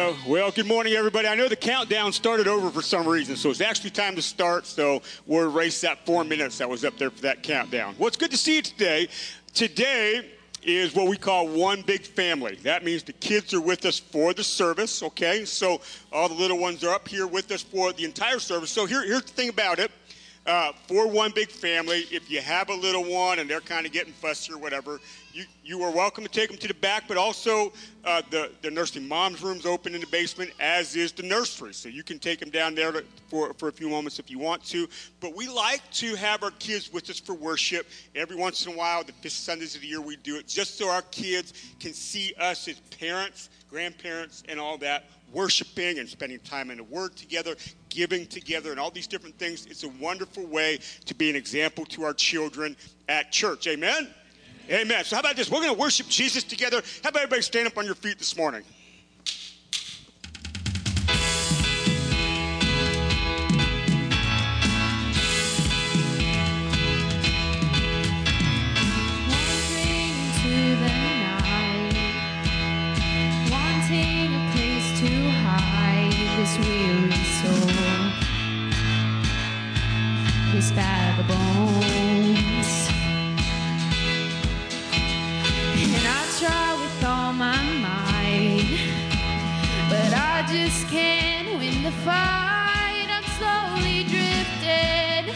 Well, good morning, everybody. I know the countdown started over for some reason, so it's actually time to start. So we'll erase that 4 minutes that was up there for that countdown. Well, it's good to see you today. Today is what we call one big family. That means the kids are with us for the service, okay? So all the little ones are up here with us for the entire service. So here's the thing about it. For one big family, if you have a little one and they're kind of getting fussy or whatever, you are welcome to take them to the back, but also the nursing mom's room's open in the basement, as is the nursery. So you can take them down there for a few moments if you want to. But we like to have our kids with us for worship. Every once in a while, the 5th Sundays of the year, we do it just so our kids can see us as parents, grandparents, and all that, worshiping and spending time in the Word together, giving together, and all these different things. It's a wonderful way to be an example to our children at church. Amen? Amen. So how about this? We're going to worship Jesus together. How about everybody stand up on your feet this morning? This weary soul, this bag of bones, and I try with all my might, but I just can't win the fight. I'm slowly drifting,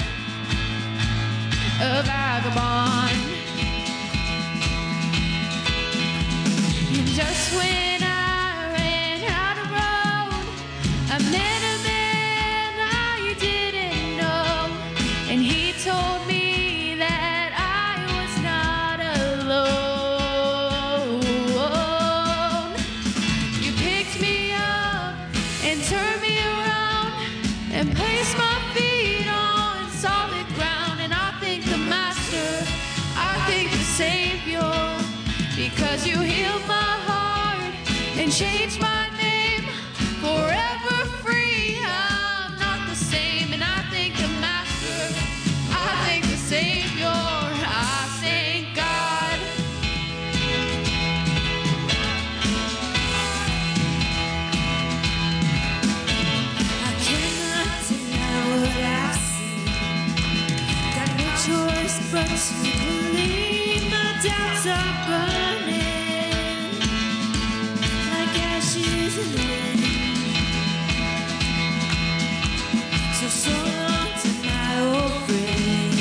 a vagabond, and just when I met a man I didn't know, and he told me that I was not alone. You picked me up and turned me around and placed my feet on solid ground, and I thank the Master, I thank the Savior, because you healed my heart and changed my name forever. Savior, I thank God. I cannot deny what I've seen. Got no choice but to believe. My doubts are burning like ashes in the wind. So long to my old friend.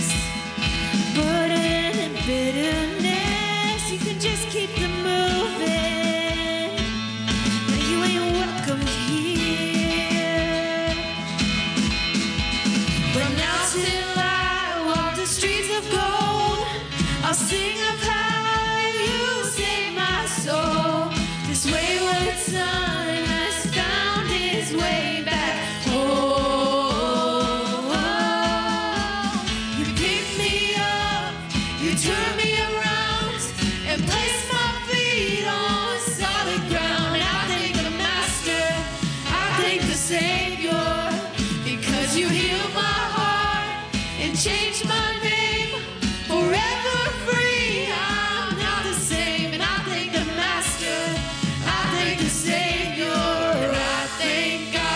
Bitterness, you can just keep them moving. But you ain't welcome here. But now till I walk the streets of gold, I'll sing of how you saved my soul. This wayward son has found his way back home. Turn me around and place my feet on solid ground. And I thank the Master, I thank the Savior, because you healed my heart and changed my name forever free. I'm not the same, and I thank the Master, I thank the Savior, I thank God.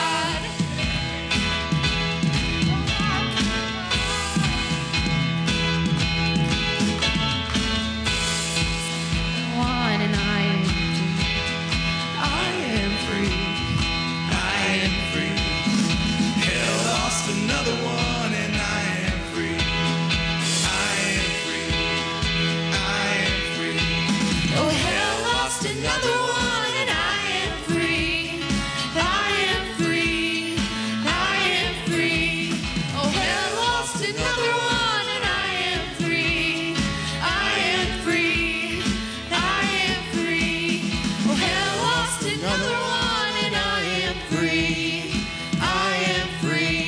Another one and I am free. I am free. I am free. Oh, hell lost another one and I am free. I am free. I am free. Oh, hell lost another one and I am free. I am free. I am free. Oh, hell lost another one and I am free. I am free.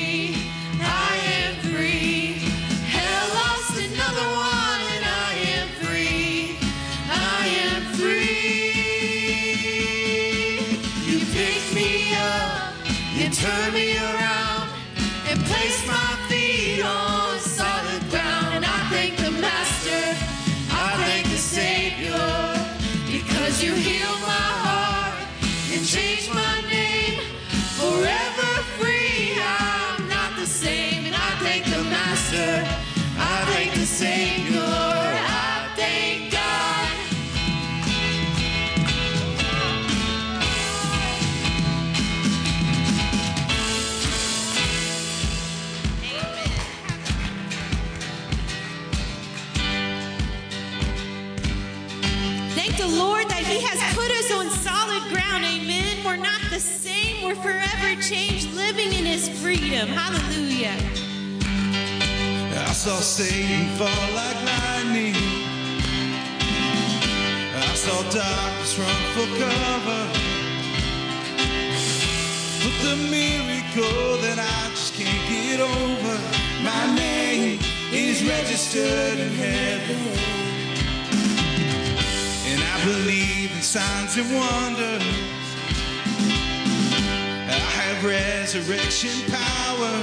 Turn me around and place my feet on solid ground. And I thank the Master, I thank the Savior, because you healed my heart and and change my name. Forever free, I'm not the same. And I thank the Master, I thank the Savior, I thank God. Thank the Lord that He has put us on solid ground. Amen. We're not the same. We're forever changed, living in His freedom. Hallelujah. I saw Satan fall like lightning. I saw darkness run for cover. But the miracle that I just can't get over, my name is registered in heaven. And I believe in signs and wonders. I have resurrection power.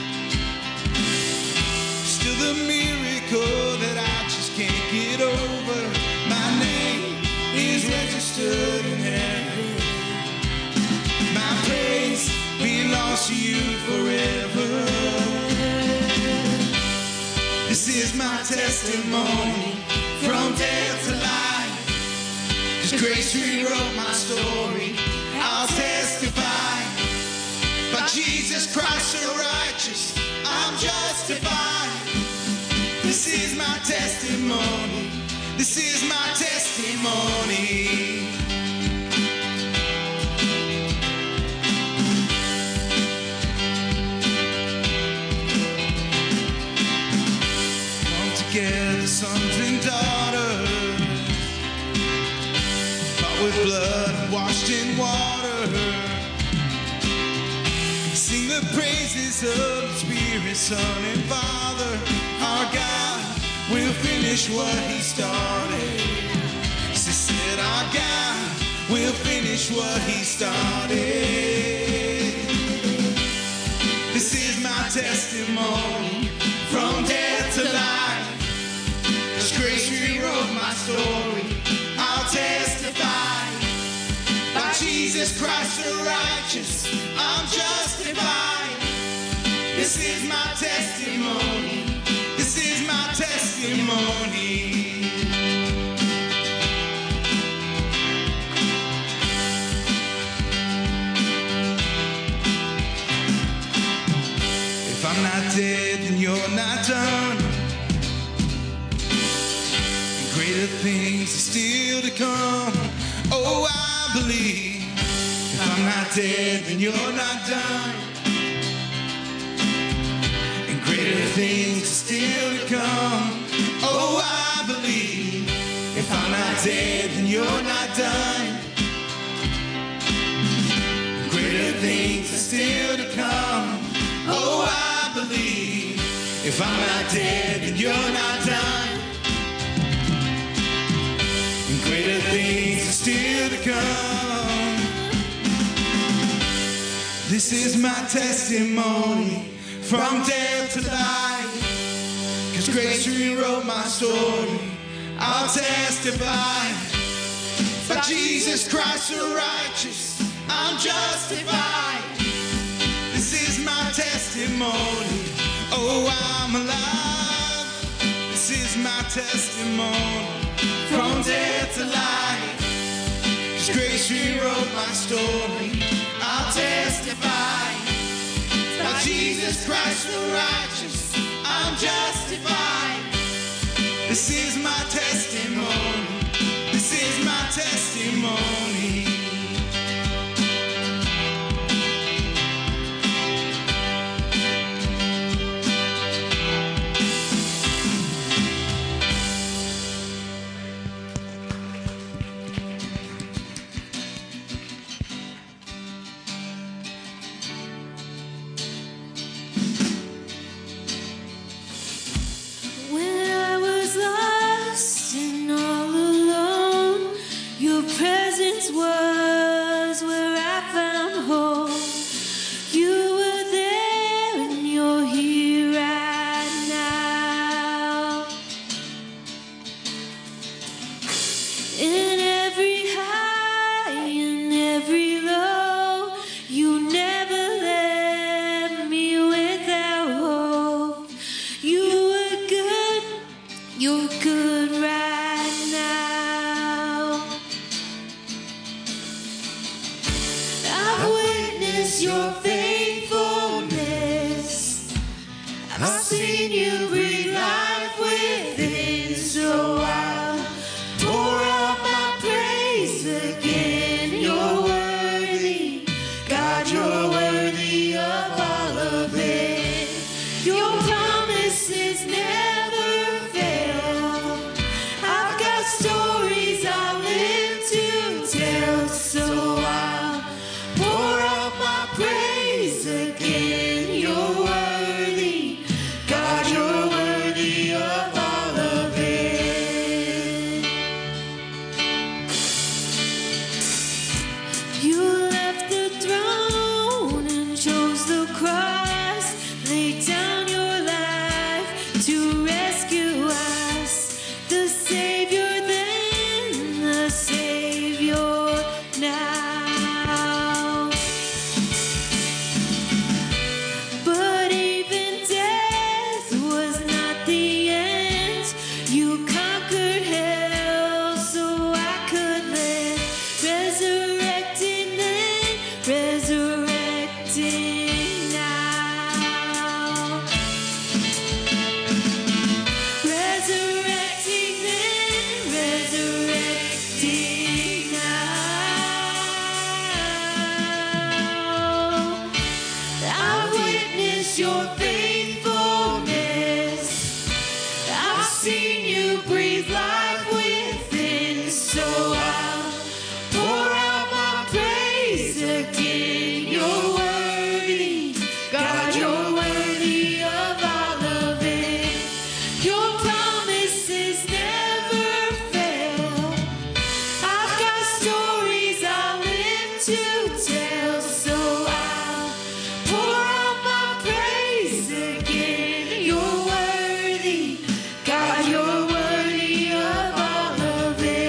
Still the miracle that I just can't get over, my name is registered in heaven. My praise belongs to you forever. This is my testimony from death to life. Grace rewrote my story, I'll testify. By Jesus Christ so righteous, I'm justified. This is my testimony, this is my testimony. Come together, sons and daughters, with blood washed in water. Sing the praises of the Spirit, Son and Father. Our God will finish what He started. She said our God will finish what He started. This is my testimony from death to life. His grace rewrote my story, I'll testify. By Jesus Christ the righteous, I'm justified. This is my testimony, this is my testimony. If I'm not dead, then you're not done. And greater things are still to come. Oh, I believe. If I'm not dead, then you're not done. And greater things are still to come. Oh, I believe. If I'm not dead, then you're not done. And greater things are still to come. Oh, I believe. If I'm not dead, then you're not done. And greater things are still to come. This is my testimony from death to life. 'Cause grace rewrote my story, I'll testify. By Jesus Christ the righteous, I'm justified. This is my testimony, oh, I'm alive. This is my testimony from death to life. 'Cause grace rewrote my story, I'll testify. By Jesus Christ the righteous, I'm justified. This is my testimony, this is my testimony. When I was lost and all good right now. I've witnessed your faithfulness. I've seen you breathe life within, so I'll pour out my praise again. You're worthy, God, you're worthy of all of it. Your promises never fail. I've got stories I live to tell, so I'll pour out my praise again. You're worthy, God, you're worthy of all of it. You left the throne and chose the cross, laid down your life to rescue us. The Savior then, the Savior now. But even death was not the end. You conquered hell so I could live. Resurrecting then, resurrecting now. Resurrecting then, resurrecting now. I've witnessed your faithfulness. I've seen you breathe life within, so I'll pour out my praise again. You're worthy, God, you're worthy of all of it. Your promises never fail. I've got stories I live to tell, so I'll pour out my praise again. You're worthy, God, you're worthy of all of it.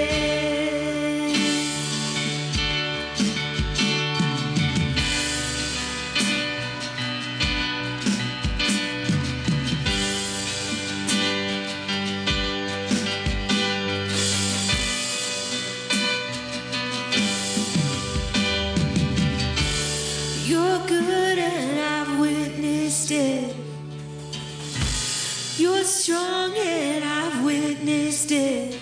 You're good and I've witnessed it. You're strong and I've witnessed it.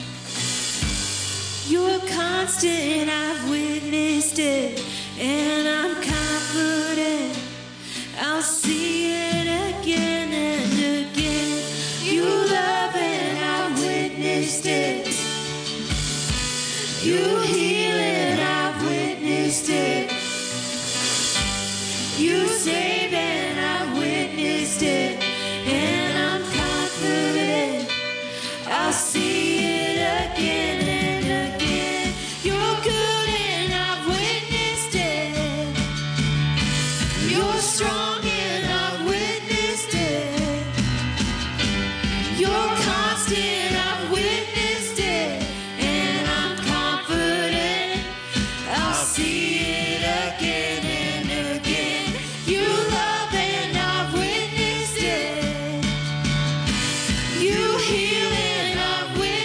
You're constant and I've witnessed it. And I'm confident I'll see it again and again. You love and I've witnessed it. You heal and I've witnessed it. You save and I've witnessed it. And I'm confident I'll see it again and again. You're good and I've witnessed it. You're strong and I've witnessed it. You're constant, I've witnessed it. And I'm confident I'll see it again and again. You love and I've witnessed it. You heal and I've witnessed it.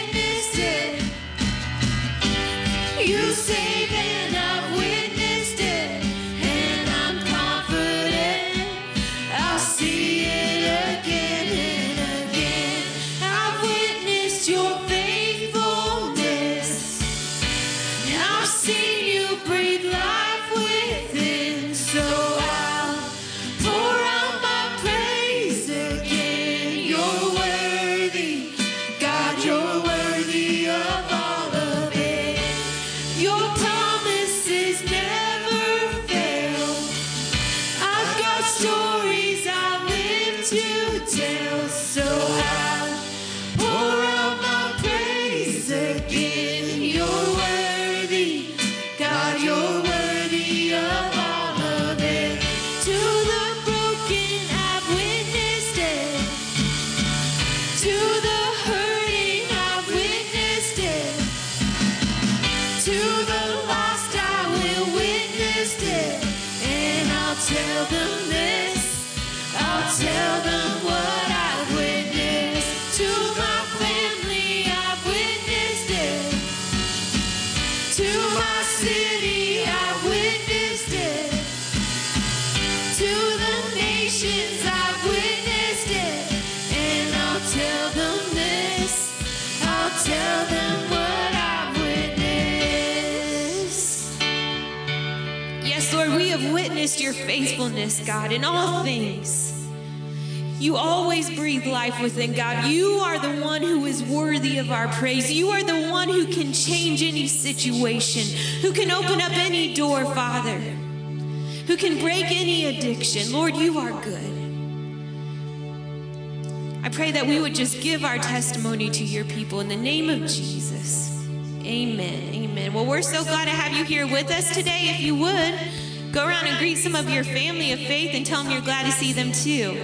have witnessed your faithfulness, God, in all things. You always breathe life within, God. You are the one who is worthy of our praise. You are the one who can change any situation, who can open up any door, Father, who can break any addiction. Lord, you are good. I pray that we would just give our testimony to your people in the name of Jesus. Amen. Amen. Well, we're so glad to have you here with us today. If you would, go around and greet some of your family of faith and tell them you're glad to see them too.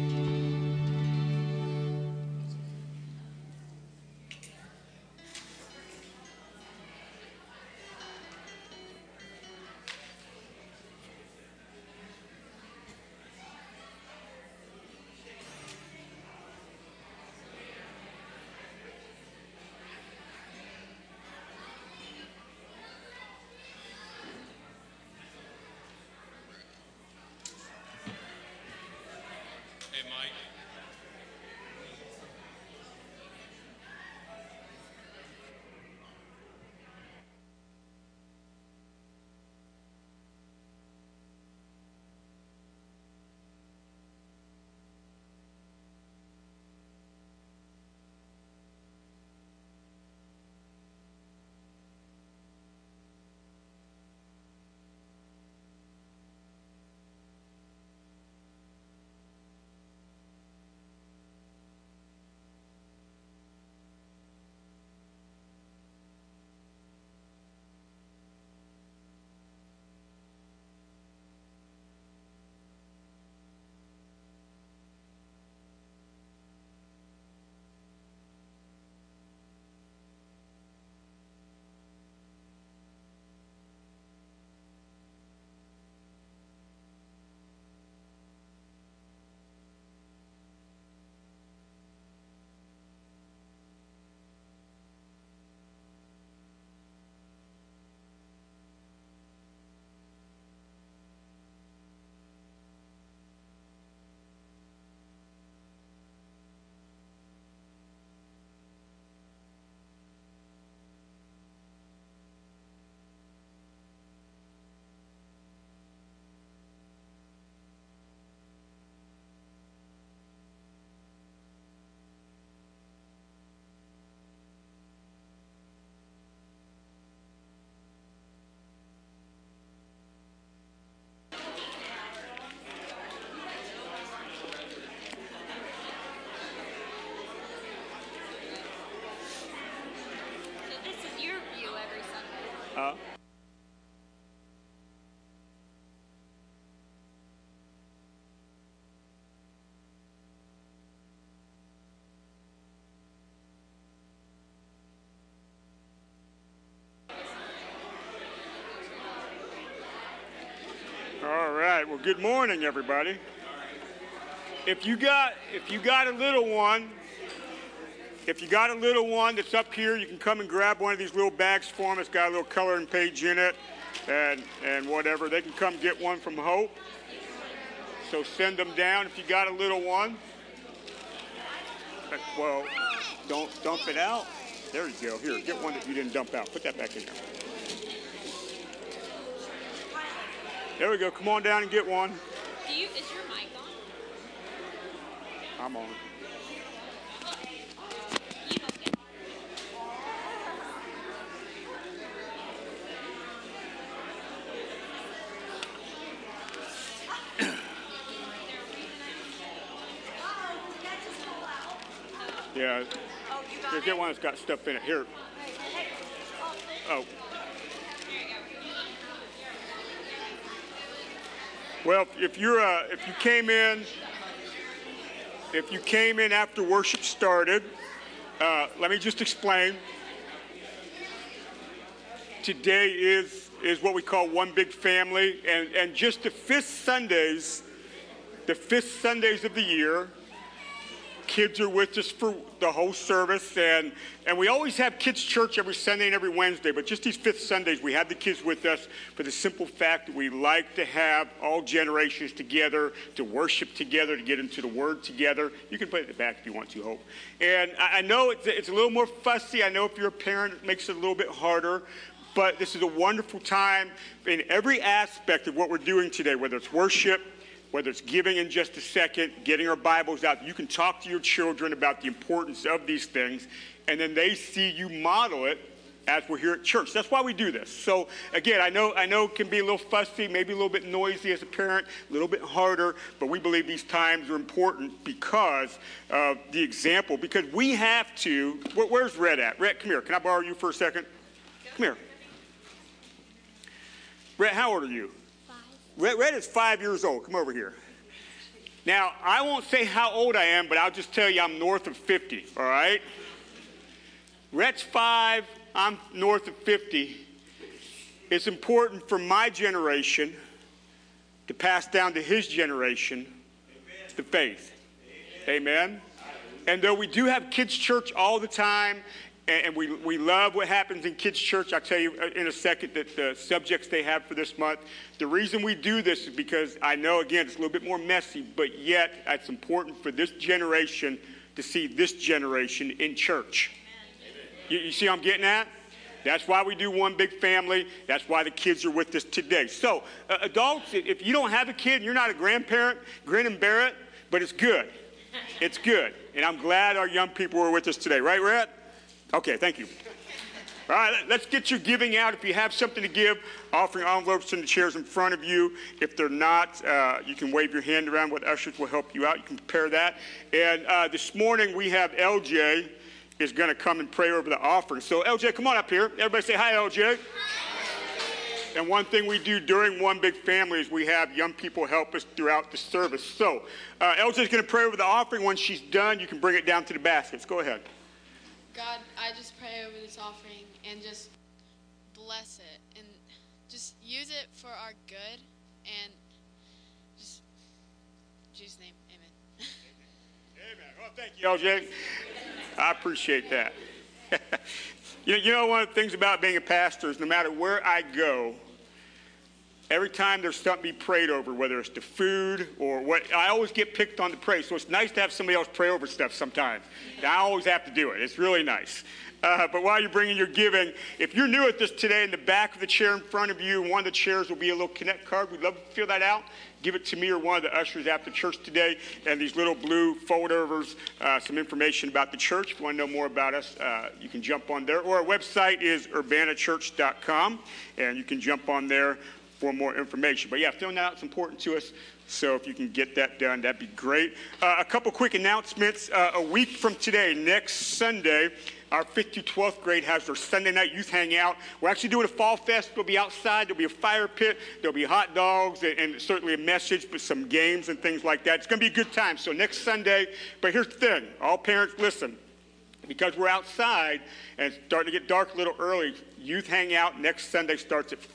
All right. Well, good morning, everybody. If you got a little one, that's up here, you can come and grab one of these little bags for them. It's got a little coloring page in it, and whatever. They can come get one from Hope. So send them down if you got a little one. Well, don't dump it out. There you go. Here, get one that you didn't dump out. Put that back in there. There we go. Come on down and get one. Is your mic on? I'm on. Yeah. Here, get one that's got stuff in it. Here. Oh. Well, if you came in after worship started, let me just explain. Today is what we call One Big Family, and just the fifth Sundays of the year. Kids are with us for the whole service, and we always have kids' church every Sunday and every Wednesday, but just these fifth Sundays, we have the kids with us for the simple fact that we like to have all generations together, to worship together, to get into the Word together. You can put it back if you want to, Hope. And I know it's a little more fussy. I know if you're a parent, it makes it a little bit harder, But this is a wonderful time in every aspect of what we're doing today, whether it's worship, whether it's giving in just a second, getting our Bibles out. You can talk to your children about the importance of these things, and then they see you model it as we're here at church. That's why we do this. So again, I know it can be a little fussy, maybe a little bit noisy as a parent, a little bit harder, but we believe these times are important because of the example, because we have to. Where's Red at? Red, come here. Can I borrow you for a second? Come here. Red, how old are you? 5. Red is 5 years old. Come over here. Now, I won't say how old I am, but I'll just tell you I'm north of 50, all right? Red's 5. I'm north of 50. It's important for my generation to pass down to his generation the faith. Amen. And though we do have kids' church all the time, and we love what happens in kids' church, I'll tell you in a second that the subjects they have for this month, the reason we do this is because I know, again, it's a little bit more messy, but yet it's important for this generation to see this generation in church. You see what I'm getting at? That's why we do one big family. That's why the kids are with us today. So, adults, if you don't have a kid and you're not a grandparent, grin and bear it, but it's good. It's good. And I'm glad our young people are with us today. Right, Rhett? Okay, thank you. All right, let's get your giving out. If you have something to give, offering envelopes in the chairs in front of you. If they're not, you can wave your hand around. What ushers will help you out. You can prepare that. And this morning we have LJ is going to come and pray over the offering. So, LJ, come on up here. Everybody say hi, LJ. Hi. And one thing we do during One Big Family is we have young people help us throughout the service. So, LJ is going to pray over the offering. When she's done, you can bring it down to the baskets. Go ahead. God, I just pray over this offering and just bless it and just use it for our good and just in Jesus' name, amen. Amen. Well, thank you, LJ. I appreciate that. You know, one of the things about being a pastor is no matter where I go, every time there's something to be prayed over, whether it's the food or what, I always get picked on to pray. So it's nice to have somebody else pray over stuff sometimes. I always have to do it. It's really nice. But while you're bringing your giving, if you're new at this today, in the back of the chair in front of you, one of the chairs will be a little Connect card. We'd love to fill that out. Give it to me or one of the ushers after church today. And these little blue foldovers, some information about the church. If you want to know more about us, you can jump on there. Or our website is urbanachurch.com, and you can jump on there for more information. But yeah, filling that out is important to us. So if you can get that done, that'd be great. A couple quick announcements. A week from today, next Sunday, our 5th to 12th grade has their Sunday night youth hangout. We're actually doing a fall fest. It'll be outside. There'll be a fire pit. There'll be hot dogs and certainly a message, but some games and things like that. It's going to be a good time. So next Sunday, but here's the thing. All parents, listen. Because we're outside and it's starting to get dark a little early, youth hangout next Sunday starts at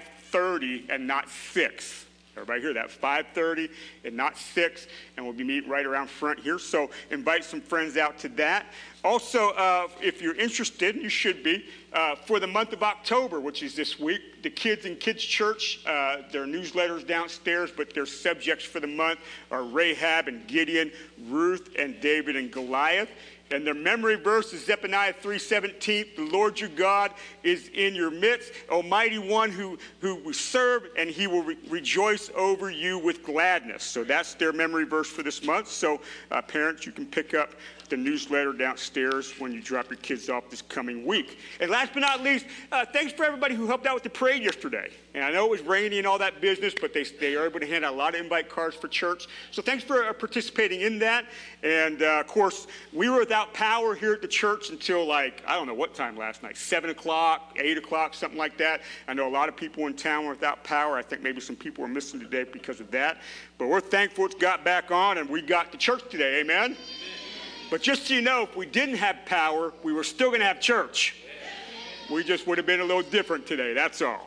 5:30 and not 6. Everybody hear that? 5:30 and not 6, and we'll be meeting right around front here. So invite some friends out to that. Also, if you're interested, you should be, for the month of October, which is this week, the Kids in Kids Church, their newsletters downstairs, but their subjects for the month are Rahab and Gideon, Ruth and David and Goliath. And their memory verse is Zephaniah 3:17. The Lord your God is in your midst, Almighty One who we serve, and he will rejoice over you with gladness. So that's their memory verse for this month. So parents, you can pick up the newsletter downstairs when you drop your kids off this coming week. And last but not least, thanks for everybody who helped out with the parade yesterday. And I know it was rainy and all that business, but they are able to hand out a lot of invite cards for church. So thanks for participating in that. And of course, we were without power here at the church until I don't know what time last night, 7 o'clock, 8 o'clock, something like that. I know a lot of people in town were without power. I think maybe some people were missing today because of that. But we're thankful it's got back on and we got to church today. Amen? But just so you know, if we didn't have power, we were still going to have church. We just would have been a little different today, that's all.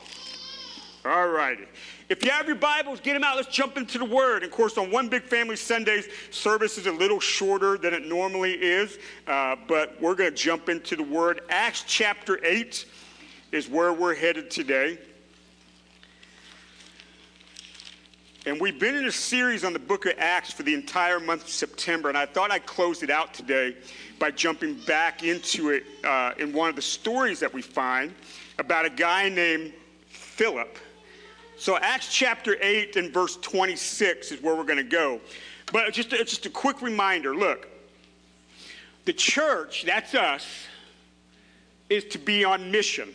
All righty. If you have your Bibles, get them out. Let's jump into the Word. And, of course, on One Big Family Sundays, service is a little shorter than it normally is. But we're going to jump into the Word. Acts chapter 8 is where we're headed today. And we've been in a series on the book of Acts for the entire month of September, and I thought I'd close it out today by jumping back into it in one of the stories that we find about a guy named Philip. So Acts chapter 8 and verse 26 is where we're going to go. But just a quick reminder, look, the church, that's us, is to be on mission.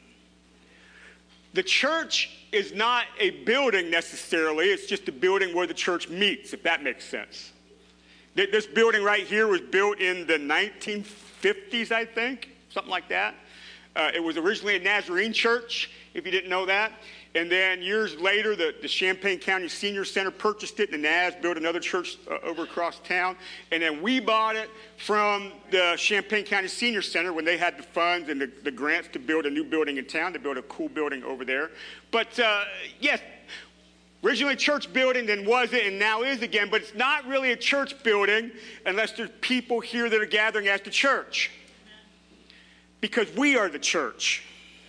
The church is not a building necessarily. It's just a building where the church meets, if that makes sense. This building right here was built in the 1950s, I think, something like that. It was originally a Nazarene church, if you didn't know that. And then years later, the Champaign County Senior Center purchased it, and the Naz built another church over across town. And then we bought it from the Champaign County Senior Center when they had the funds and the grants to build a new building in town. They built a cool building over there. But yes, originally a church building, then was it, and now is again. But it's not really a church building unless there's people here that are gathering as the church. Because we are the church.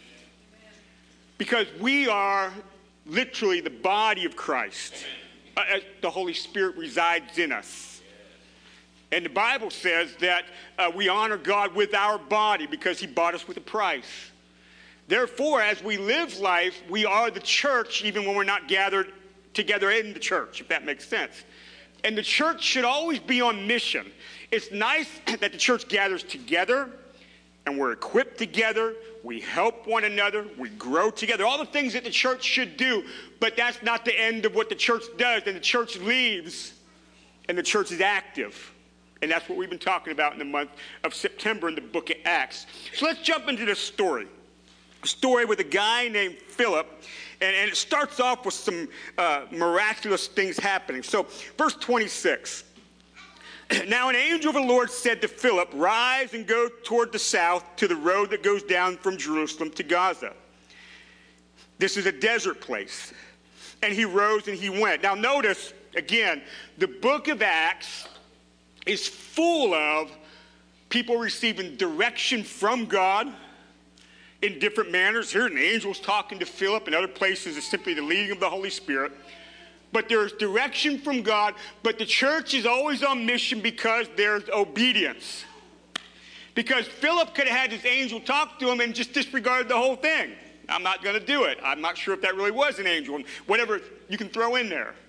Because we are literally the body of Christ. The Holy Spirit resides in us. And the Bible says that we honor God with our body because he bought us with a price. Therefore, as we live life, we are the church even when we're not gathered together in the church, if that makes sense. And the church should always be on mission. It's nice that the church gathers together and we're equipped together. We help one another. We grow together. All the things that the church should do, but that's not the end of what the church does. And the church leaves, and the church is active. And that's what we've been talking about in the month of September in the book of Acts. So let's jump into this story. A story with a guy named Philip. And it starts off with some miraculous things happening. So verse 26. Now an angel of the Lord said to Philip, rise and go toward the south to the road that goes down from Jerusalem to Gaza. This is a desert place. And he rose and he went. Now notice, again, the book of Acts is full of people receiving direction from God in different manners. Here an angel's talking to Philip. In other places it's simply the leading of the Holy Spirit. But there's direction from God, but the church is always on mission because there's obedience. Because Philip could have had this angel talk to him and just disregarded the whole thing. I'm not going to do it. I'm not sure if that really was an angel. Whatever you can throw in there.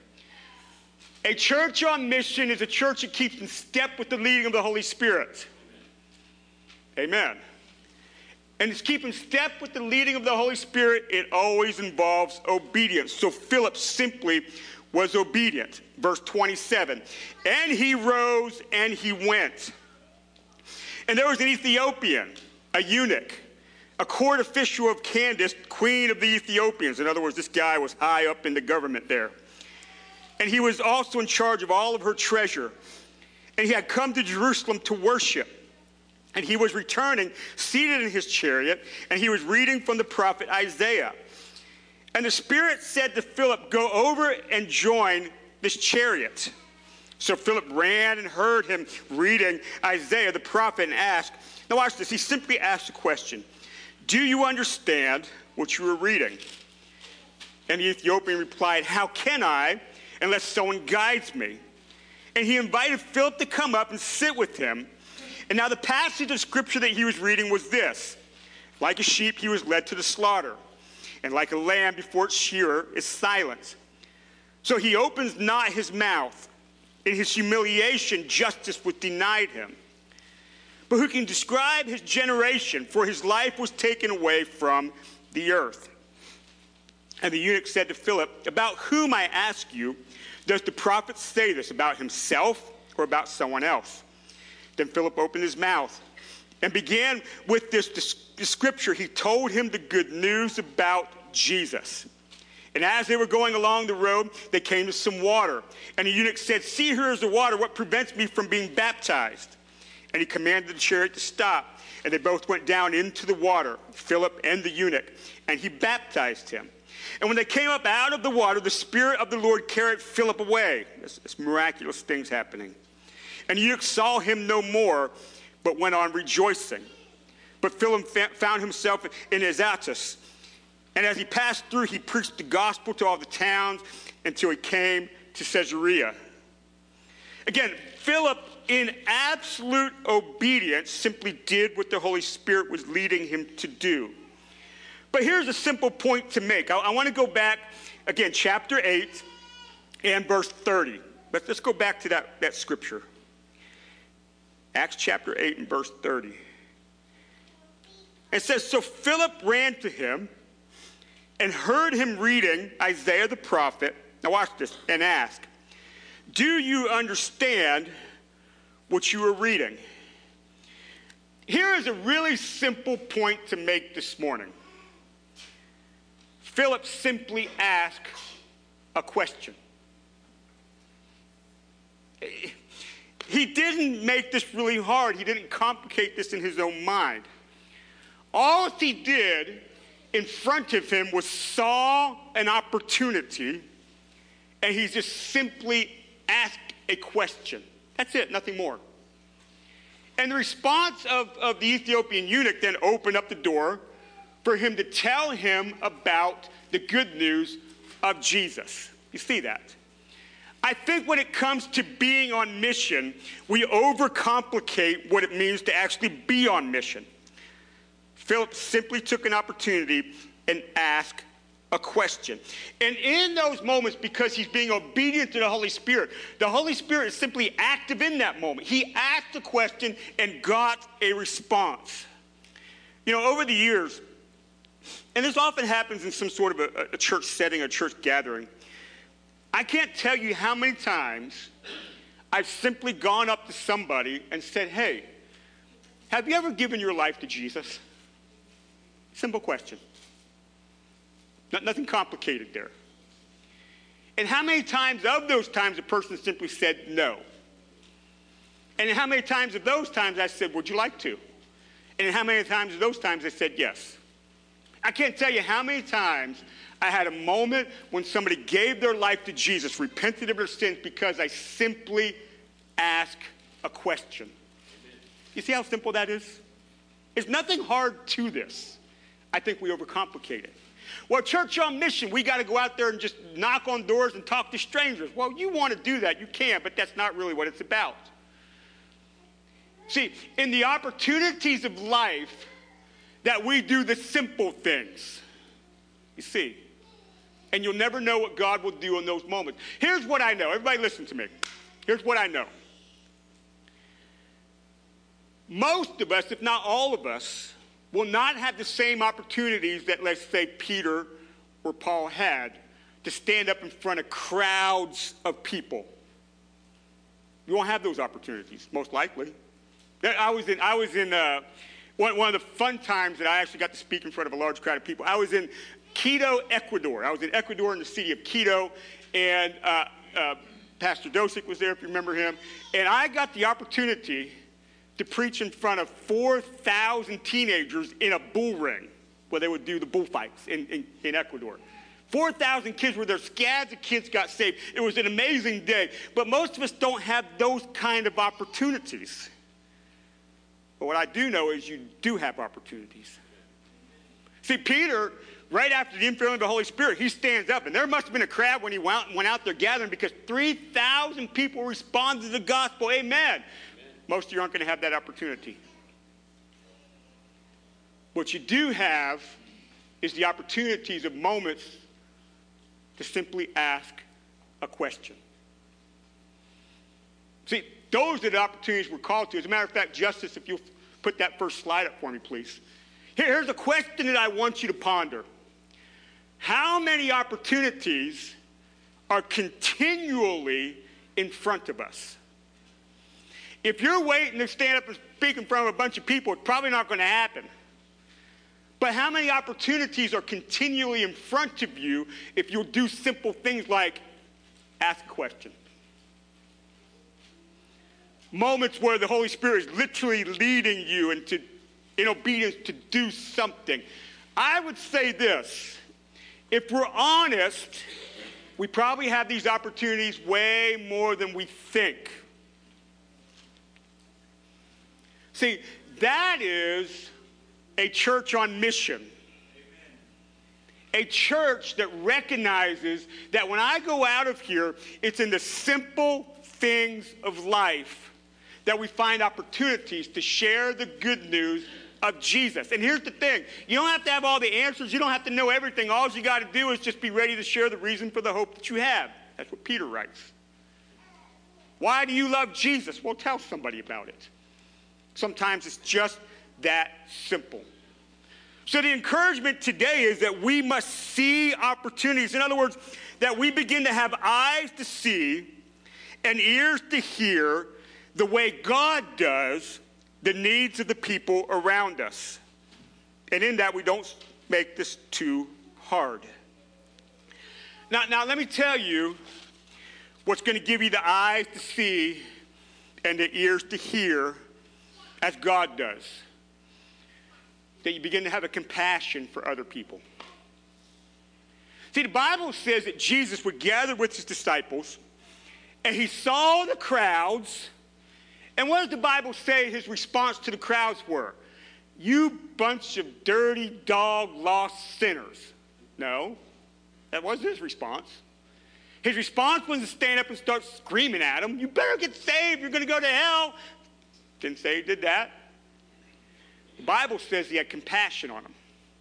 A church on mission is a church that keeps in step with the leading of the Holy Spirit. Amen. And it's keeping step with the leading of the Holy Spirit. It always involves obedience. So Philip simply was obedient. Verse 27. And he rose and he went. And there was an Ethiopian, a eunuch, a court official of Candace, queen of the Ethiopians. In other words, this guy was high up in the government there. And he was also in charge of all of her treasure. And he had come to Jerusalem to worship. And he was returning, seated in his chariot, and he was reading from the prophet Isaiah. And the Spirit said to Philip, go over and join this chariot. So Philip ran and heard him reading Isaiah the prophet and asked, now watch this, he simply asked a question. Do you understand what you are reading? And the Ethiopian replied, how can I unless someone guides me? And he invited Philip to come up and sit with him. And now the passage of scripture that he was reading was this. Like a sheep, he was led to the slaughter. And like a lamb before its shearer is silent. So he opens not his mouth. In his humiliation, justice was denied him. But who can describe his generation? For his life was taken away from the earth. And the eunuch said to Philip, about whom, I ask you, does the prophet say this? About himself or about someone else? Then Philip opened his mouth and began with this scripture. He told him the good news about Jesus. And as they were going along the road, they came to some water. And the eunuch said, see, here is the water. What prevents me from being baptized? And he commanded the chariot to stop. And they both went down into the water, Philip and the eunuch. And he baptized him. And when they came up out of the water, the Spirit of the Lord carried Philip away. It's miraculous things happening. And the eunuch saw him no more, but went on rejoicing. But Philip found himself in Azotus, And as he passed through, he preached the gospel to all the towns until he came to Caesarea. Again, Philip, in absolute obedience, simply did what the Holy Spirit was leading him to do. But here's a simple point to make. I want to go back, again, chapter 8 and verse 30. Let's go back to that scripture. Acts chapter 8 and verse 30. It says, so Philip ran to him and heard him reading Isaiah the prophet. Now watch this, and asked, do you understand what you are reading? Here is a really simple point to make this morning. Philip simply asked a question. He didn't make this really hard. He didn't complicate this in his own mind. All he did in front of him was saw an opportunity, and he just simply asked a question. That's it, nothing more. And the response of the Ethiopian eunuch then opened up the door for him to tell him about the good news of Jesus. You see that? I think when it comes to being on mission, we overcomplicate what it means to actually be on mission. Philip simply took an opportunity and asked a question. And in those moments, because he's being obedient to the Holy Spirit is simply active in that moment. He asked a question and got a response. You know, over the years, and this often happens in some sort of a church setting, a church gathering, I can't tell you how many times I've simply gone up to somebody and said, hey, have you ever given your life to Jesus? Simple question. Nothing complicated there. And how many times of those times a person simply said no? And how many times of those times I said, would you like to? And how many times of those times I said yes? I can't tell you how many times I had a moment when somebody gave their life to Jesus, repented of their sins because I simply asked a question. You see how simple that is? There's nothing hard to this. I think we overcomplicate it. Well, church on mission, we got to go out there and just knock on doors and talk to strangers. Well, you want to do that, you can, but that's not really what it's about. See, in the opportunities of life that we do the simple things, you see, and you'll never know what God will do in those moments. Here's what I know. Everybody listen to me. Here's what I know. Most of us, if not all of us, will not have the same opportunities that, let's say, Peter or Paul had to stand up in front of crowds of people. You won't have those opportunities, most likely. I was in one of the fun times that I actually got to speak in front of a large crowd of people. I was in Quito, Ecuador. I was in Ecuador in the city of Quito, and Pastor Dosick was there, if you remember him. And I got the opportunity to preach in front of 4,000 teenagers in a bull ring where they would do the bullfights in Ecuador. 4,000 kids were there. Scads of kids got saved. It was an amazing day. But most of us don't have those kind of opportunities. But what I do know is you do have opportunities. See, Peter, right after the infilling of the Holy Spirit, he stands up. And there must have been a crowd when he went out there gathering because 3,000 people responded to the gospel. Amen. Most of you aren't going to have that opportunity. What you do have is the opportunities of moments to simply ask a question. See, those are the opportunities we're called to. As a matter of fact, Justice, if you'll put that first slide up for me, please. Here's a question that I want you to ponder. How many opportunities are continually in front of us? If you're waiting to stand up and speak in front of a bunch of people, it's probably not going to happen. But how many opportunities are continually in front of you if you'll do simple things like ask a question? Moments where the Holy Spirit is literally leading you in obedience to do something. I would say this. If we're honest, we probably have these opportunities way more than we think. See, that is a church on mission. A church that recognizes that when I go out of here, it's in the simple things of life that we find opportunities to share the good news of Jesus. And here's the thing. You don't have to have all the answers. You don't have to know everything. All you got to do is just be ready to share the reason for the hope that you have. That's what Peter writes. Why do you love Jesus? Well, tell somebody about it. Sometimes it's just that simple. So the encouragement today is that we must see opportunities. In other words, that we begin to have eyes to see and ears to hear the way God does the needs of the people around us. And in that, we don't make this too hard. Now let me tell you what's going to give you the eyes to see and the ears to hear as God does. That you begin to have a compassion for other people. See, the Bible says that Jesus would gather with his disciples, and he saw the crowds, and what does the Bible say his response to the crowds were? You bunch of dirty, dog, lost sinners. No, that wasn't his response. His response was to stand up and start screaming at them, you better get saved, you're going to go to hell. Didn't say he did that. The Bible says he had compassion on them.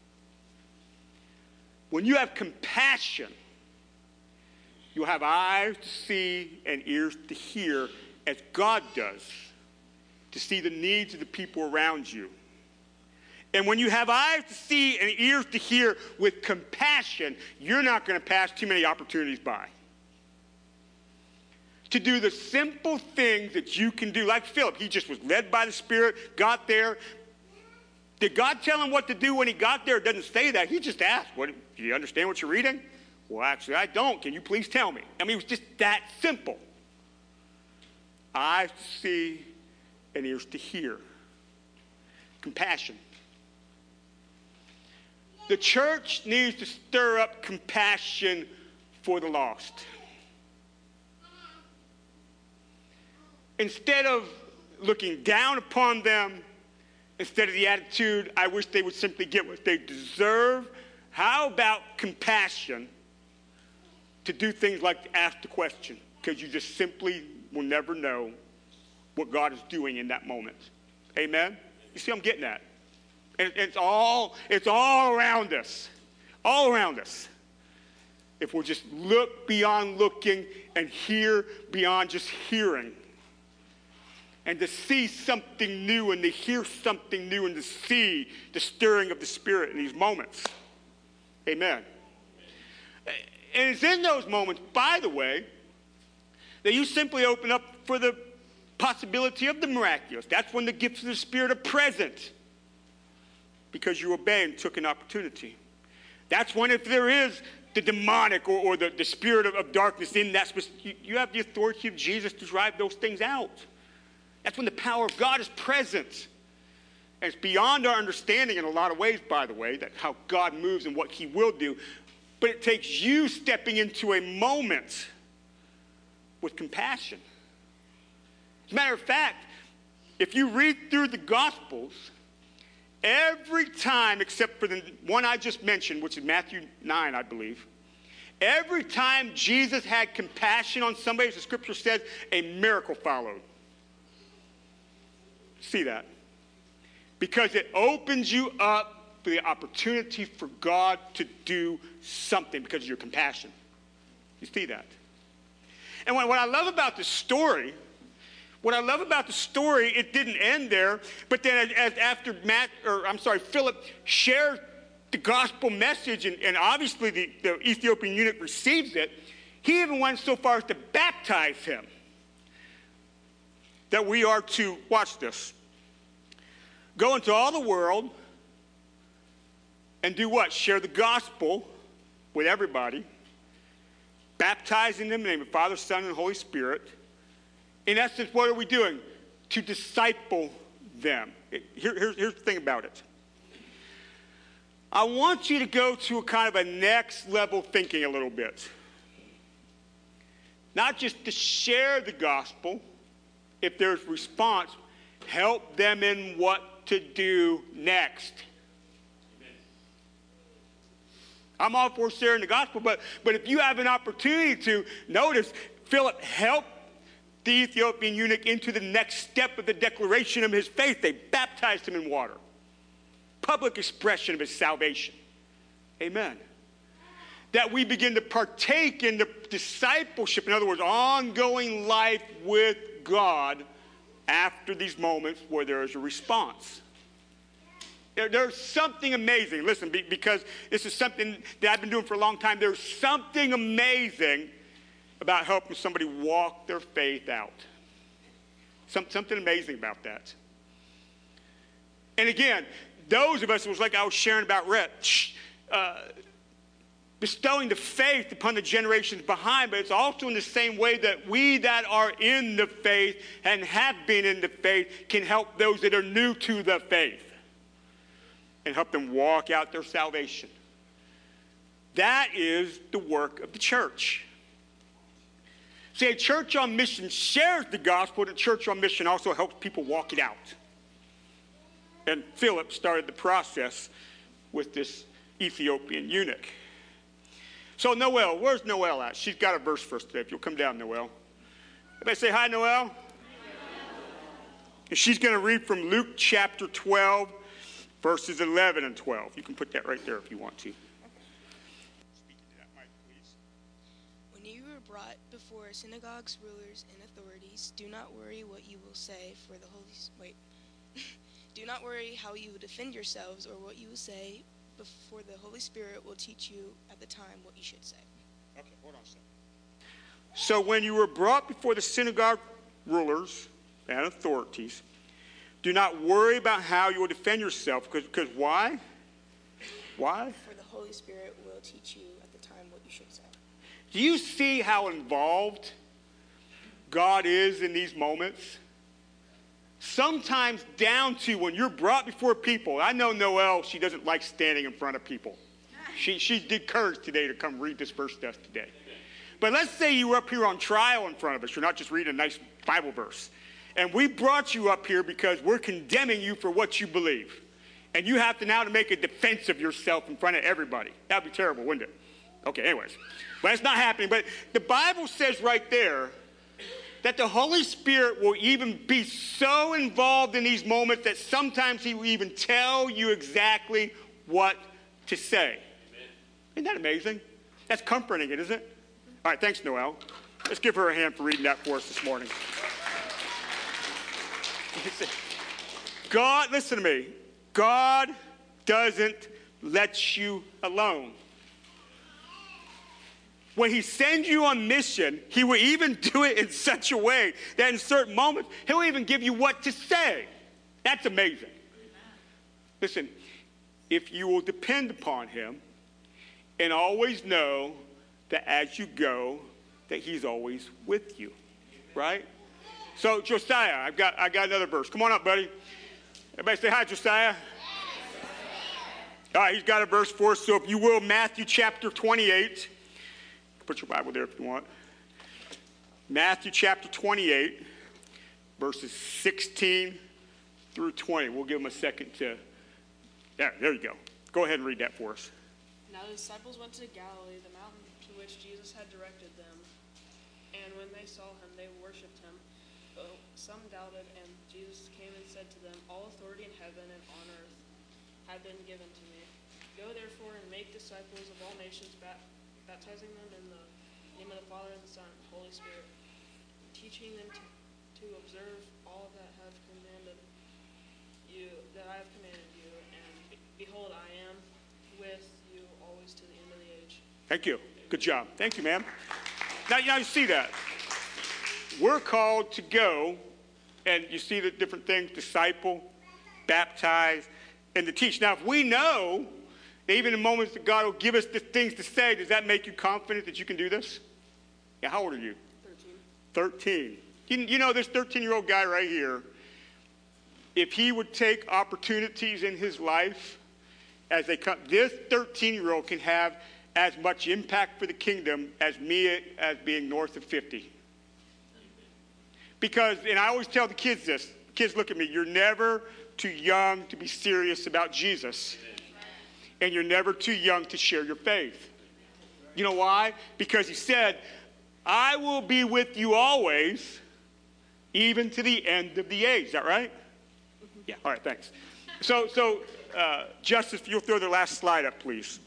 When you have compassion, you'll have eyes to see and ears to hear as God does, to see the needs of the people around you. And when you have eyes to see and ears to hear with compassion, you're not going to pass too many opportunities by. To do the simple things that you can do. Like Philip, he just was led by the Spirit, got there. Did God tell him what to do when he got there? It doesn't say that. He just asked, do you understand what you're reading? Well, actually, I don't. Can you please tell me? I mean, it was just that simple. Eyes to see and ears to hear. Compassion. The church needs to stir up compassion for the lost. Instead of looking down upon them, instead of the attitude, I wish they would simply get what they deserve, how about compassion to do things like ask the question? Because you just simply will never know what God is doing in that moment. Amen? You see what I'm getting at? And it's all around us. All around us. If we'll just look beyond looking and hear beyond just hearing. And to see something new and to hear something new and to see the stirring of the Spirit in these moments. Amen. And it's in those moments, by the way, that you simply open up for the possibility of the miraculous. That's when the gifts of the Spirit are present. Because you obey and took an opportunity. That's when, if there is the demonic or the spirit of darkness in that, you have the authority of Jesus to drive those things out. That's when the power of God is present. And it's beyond our understanding in a lot of ways, by the way, that how God moves and what he will do. But it takes you stepping into a moment with compassion. As a matter of fact, if you read through the Gospels, every time except for the one I just mentioned, which is Matthew 9, I believe, every time Jesus had compassion on somebody, as the scripture says, a miracle followed. See that? Because it opens you up for the opportunity for God to do something because of your compassion. You see that? And what I love about the story, it didn't end there, but then after Philip shared the gospel message, and obviously the Ethiopian eunuch receives it, he even went so far as to baptize him. That we are to, watch this, go into all the world and do what? Share the gospel with everybody, baptizing them in the name of the Father, Son, and Holy Spirit. In essence, what are we doing? To disciple them. Here's the thing about it. I want you to go to a kind of a next level thinking a little bit. Not just to share the gospel. If there's response, help them in what to do next. I'm all for sharing the gospel, but if you have an opportunity to notice, Philip helped the Ethiopian eunuch into the next step of the declaration of his faith. They baptized him in water. Public expression of his salvation. Amen. That we begin to partake in the discipleship, in other words, ongoing life with God after these moments where there is a response. There's something amazing. Listen, because this is something that I've been doing for a long time. There's something amazing about helping somebody walk their faith out. Something amazing about that. And again, those of us, it was like I was sharing about Rhett, bestowing the faith upon the generations behind, but it's also in the same way that we that are in the faith and have been in the faith can help those that are new to the faith and help them walk out their salvation. That is the work of the church. See, a church on mission shares the gospel, and a church on mission also helps people walk it out. And Philip started the process with this Ethiopian eunuch. So Noelle, where's Noelle at? She's got a verse for us today. If you'll come down, Noelle. Everybody say hi, Noelle. And she's going to read from Luke chapter 12, verses 11 and 12. You can put that right there if you want to. Speak into that mic, please. When you are brought before synagogues, rulers, and authorities, do not worry what you will say for the Do not worry how you will defend yourselves or what you will say, before the Holy Spirit will teach you at the time what you should say. Okay, hold on a second. So when you were brought before the synagogue rulers and authorities, do not worry about how you will defend yourself, because why? Why? For the Holy Spirit will teach you at the time what you should say. Do you see how involved God is in these moments? Sometimes down to when you're brought before people. I know Noelle, she doesn't like standing in front of people. She did courage today to come read this verse to us today. But let's say you were up here on trial in front of us. You're not just reading a nice Bible verse. And we brought you up here because we're condemning you for what you believe. And you have to now to make a defense of yourself in front of everybody. That would be terrible, wouldn't it? Okay, anyways. But it's not happening. But the Bible says right there that the Holy Spirit will even be so involved in these moments that sometimes he will even tell you exactly what to say. Amen. Isn't that amazing? That's comforting, isn't it? All right, thanks, Noelle. Let's give her a hand for reading that for us this morning. God, listen to me. God doesn't let you alone. When he sends you on mission, he will even do it in such a way that in certain moments, he'll even give you what to say. That's amazing. Listen, if you will depend upon him and always know that as you go, that he's always with you, right? So Josiah, I got another verse. Come on up, buddy. Everybody say hi, Josiah. All right, he's got a verse for us. So if you will, Matthew chapter 28. Put your Bible there if you want. Matthew chapter 28, verses 16 through 20. We'll give them a second to... There you go. Go ahead and read that for us. Now the disciples went to Galilee, the mountain to which Jesus had directed them. And when they saw him, they worshipped him. But some doubted, and Jesus came and said to them, All authority in heaven and on earth have been given to me. Go therefore and make disciples of all nations, baptizing them in the name of the Father and the Son and the Holy Spirit, teaching them to observe all that I have commanded you. And behold, I am with you always to the end of the age. Thank you. Good job. Thank you, ma'am. Now you see that. We're called to go, and you see the different things, disciple, baptize, and to teach. Now, if we know, even in moments that God will give us the things to say, does that make you confident that you can do this? Yeah, how old are you? 13. You know this 13-year-old guy right here, if he would take opportunities in his life as they come, this 13-year-old can have as much impact for the kingdom as me as being north of 50. Because, and I always tell the kids this, kids look at me, you're never too young to be serious about Jesus. and you're never too young to share your faith. You know why? Because he said, I will be with you always, even to the end of the age. Is that right? Yeah, all right, thanks. So Justice, if you'll throw the last slide up, please.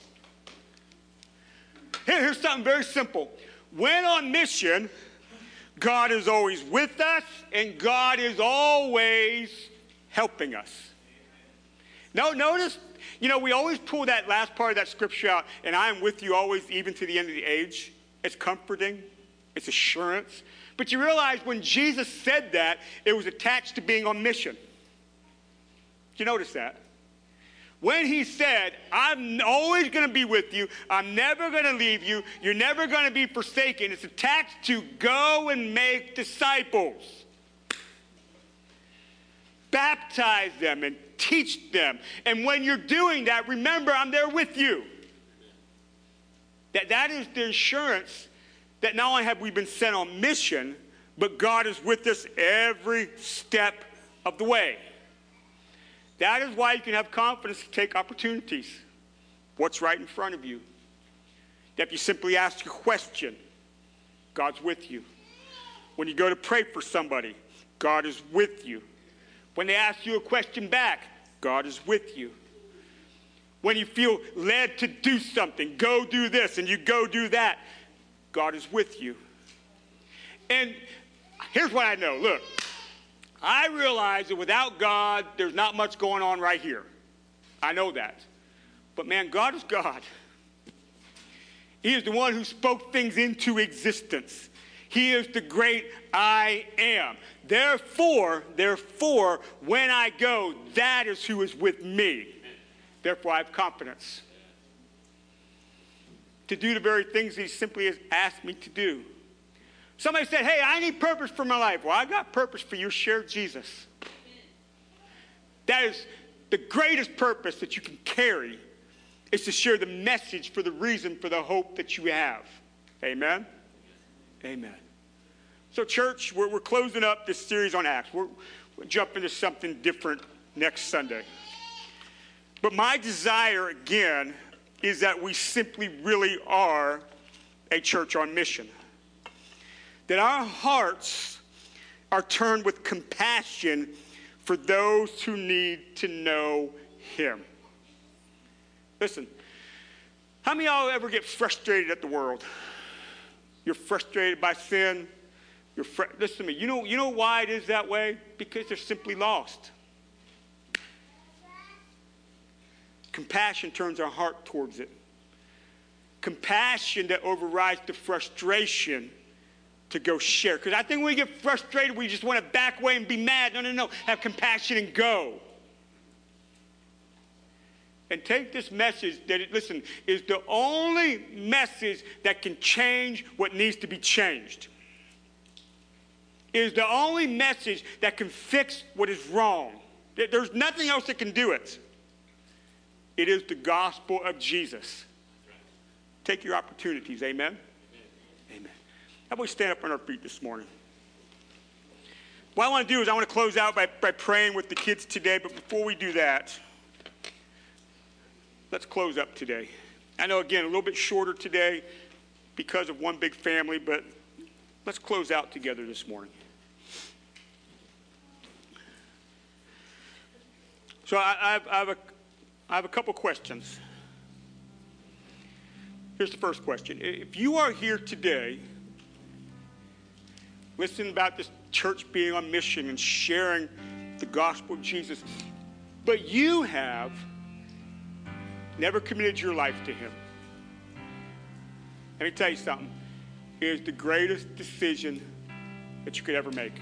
Here's something very simple. When on mission, God is always with us, and God is always helping us. Now, notice, we always pull that last part of that scripture out, and I am with you always, even to the end of the age. It's comforting. It's assurance. But you realize when Jesus said that, it was attached to being on mission. Did you notice that? When he said, I'm always going to be with you, I'm never going to leave you, you're never going to be forsaken, it's attached to go and make disciples. Baptize them and teach them. And when you're doing that, remember, I'm there with you. That is the assurance that not only have we been sent on mission, but God is with us every step of the way. That is why you can have confidence to take opportunities. What's right in front of you? That if you simply ask a question, God's with you. When you go to pray for somebody, God is with you. When they ask you a question back, God is with you. When you feel led to do something, go do this, and you go do that, God is with you. And here's what I know. Look. I realize that without God, there's not much going on right here. I know that. But man, God is God. He is the one who spoke things into existence. He is the great I am. Therefore, when I go, that is who is with me. Therefore, I have confidence to do the very things he simply has asked me to do. Somebody said, hey, I need purpose for my life. Well, I got purpose for you. Share Jesus. That is the greatest purpose that you can carry, is to share the message for the reason, for the hope that you have. Amen? Amen. So, church, we're closing up this series on Acts. We'll jump into something different next Sunday. But my desire, again, is that we simply really are a church on mission. That our hearts are turned with compassion for those who need to know him. Listen, how many of y'all ever get frustrated at the world? You're frustrated by sin. Listen to me. You know why it is that way? Because they're simply lost. Compassion turns our heart towards it. Compassion that overrides the frustration to go share. Because I think when we get frustrated, we just want to back away and be mad. No. Have compassion and go. And take this message that, is the only message that can change what needs to be changed. It is the only message that can fix what is wrong. There's nothing else that can do it. It is the gospel of Jesus. Take your opportunities. Amen? Amen. How about we stand up on our feet this morning? What I want to do is I want to close out by praying with the kids today. But before we do that, let's close up today. I know, again, a little bit shorter today because of one big family, but let's close out together this morning. So I have a couple questions. Here's the first question. If you are here today, listening about this church being on mission and sharing the gospel of Jesus, but you have never committed your life to him, let me tell you something. It is the greatest decision that you could ever make.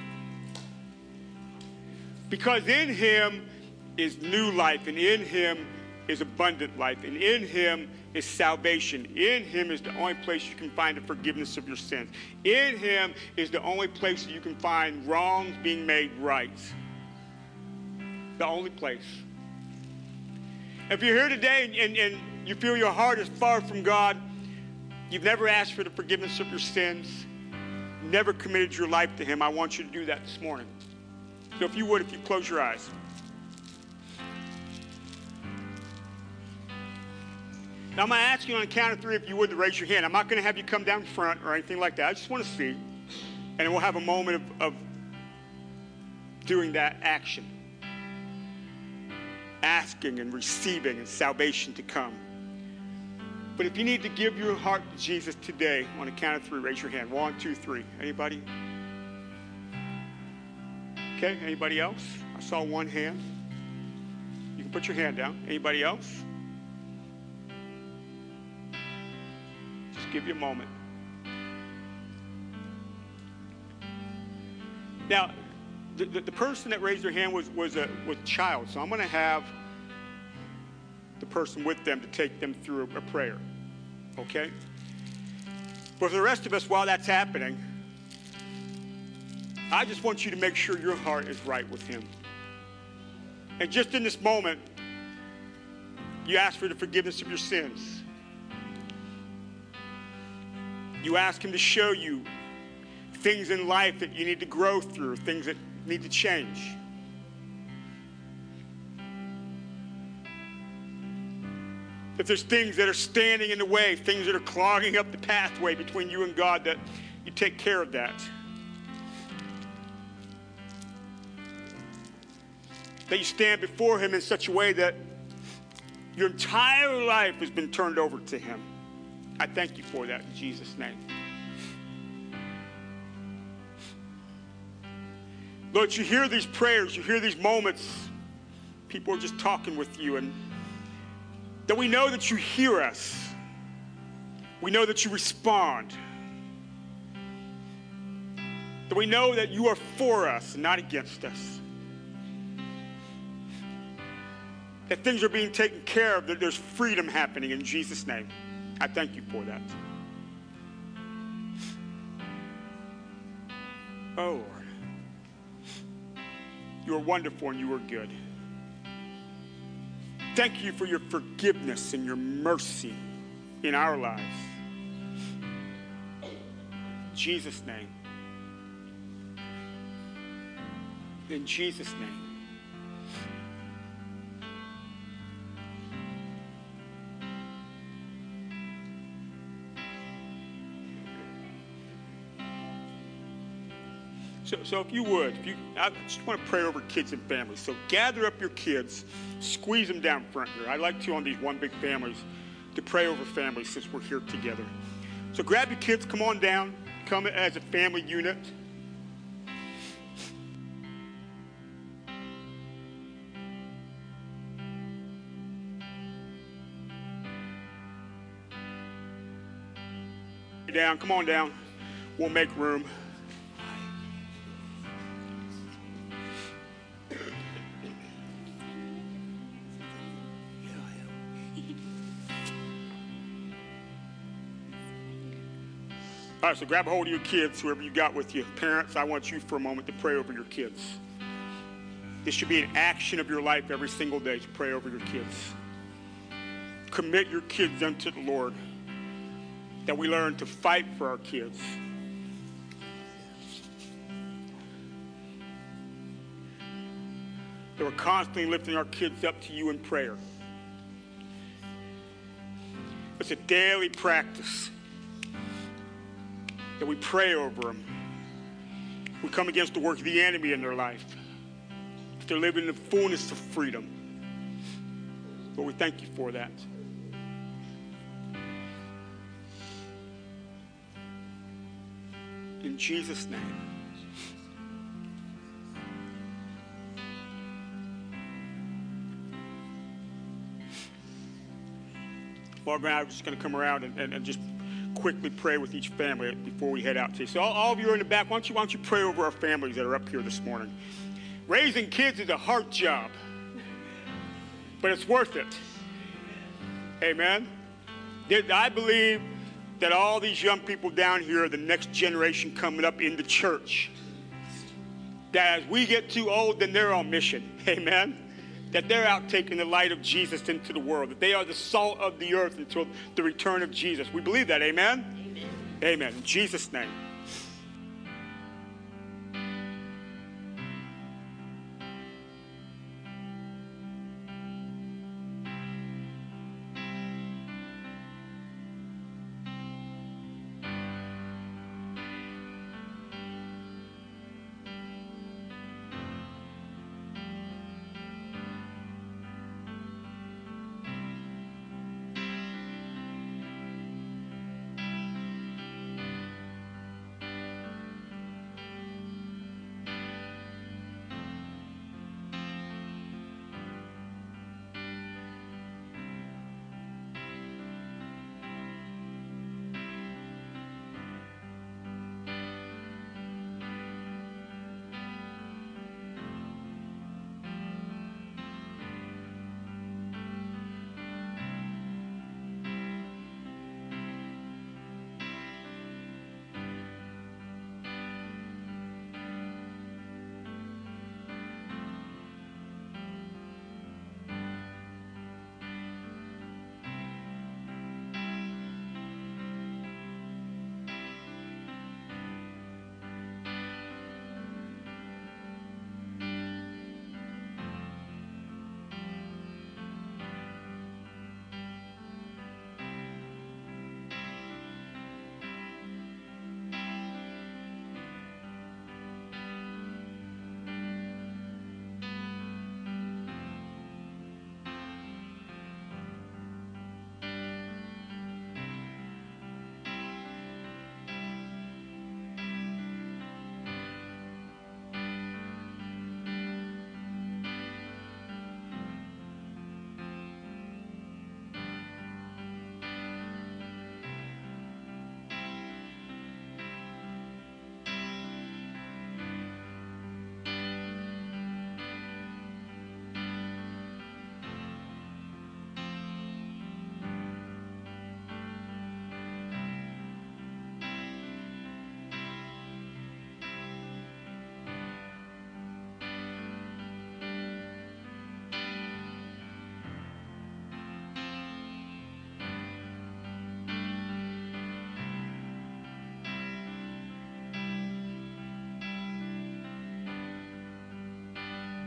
Because in him is new life, and in him is abundant life, and in him is salvation. In him is the only place you can find the forgiveness of your sins. In him is the only place that you can find wrongs being made right. The only place. If you're here today and you feel your heart is far from God, you've never asked for the forgiveness of your sins, never committed your life to him, I want you to do that this morning. So if you close your eyes. Now, I'm going to ask you on the count of 3 if you would to raise your hand. I'm not going to have you come down front or anything like that. I just want to see. And then we'll have a moment of doing that action. Asking and receiving and salvation to come. But if you need to give your heart to Jesus today, on the count of 3, raise your hand. 1, 2, 3. Anybody? Okay, anybody else? I saw one hand. You can put your hand down. Anybody else? Just give you a moment. Now, the person that raised their hand was a child, so I'm going to have the person with them to take them through a prayer, okay? But for the rest of us, while that's happening, I just want you to make sure your heart is right with him. And just in this moment, you ask for the forgiveness of your sins. You ask him to show you things in life that you need to grow through, things that need to change. If there's things that are standing in the way, things that are clogging up the pathway between you and God, that you take care of that. That you stand before him in such a way that your entire life has been turned over to him. I thank you for that in Jesus' name. Lord, you hear these prayers, you hear these moments. People are just talking with you, and that we know that you hear us. We know that you respond. That we know that you are for us and not against us. That things are being taken care of, that there's freedom happening in Jesus' name. I thank you for that. Oh, Lord. You are wonderful and you are good. Thank you for your forgiveness and your mercy in our lives. In Jesus' name. In Jesus' name. So if you would, I just want to pray over kids and families. So gather up your kids, squeeze them down front here. I like to, on these one big families, to pray over families since we're here together. So grab your kids, come on down, come as a family unit. Down, come on down. We'll make room. All right, so grab a hold of your kids, whoever you got with you. Parents, I want you for a moment to pray over your kids. This should be an action of your life every single day to pray over your kids. Commit your kids unto the Lord, that we learn to fight for our kids. That we're constantly lifting our kids up to you in prayer. It's a daily practice that we pray over them. We come against the work of the enemy in their life. They're living in the fullness of freedom. Lord, we thank you for that. In Jesus' name. Margaret and I are just going to come around and just quickly pray with each family before we head out today. So all of you are in the back. Why don't you pray over our families that are up here this morning? Raising kids is a hard job, but it's worth it. Amen. I believe that all these young people down here are the next generation coming up in the church. That as we get too old, then they're on mission. Amen. That they're out taking the light of Jesus into the world. That they are the salt of the earth until the return of Jesus. We believe that. Amen? Amen. Amen. In Jesus' name.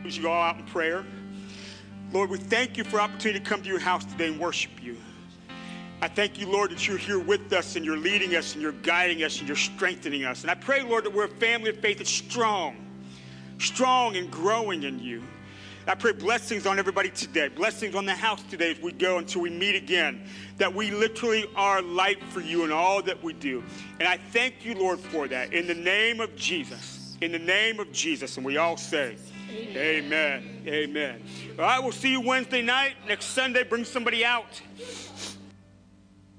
as you go out in prayer. Lord, we thank you for the opportunity to come to your house today and worship you. I thank you, Lord, that you're here with us and you're leading us and you're guiding us and you're strengthening us. And I pray, Lord, that we're a family of faith that's strong and growing in you. I pray blessings on everybody today, blessings on the house today as we go until we meet again, that we literally are light for you in all that we do. And I thank you, Lord, for that. In the name of Jesus, in the name of Jesus. And we all say, amen. Amen. All right, we'll see you Wednesday night. Next Sunday, bring somebody out.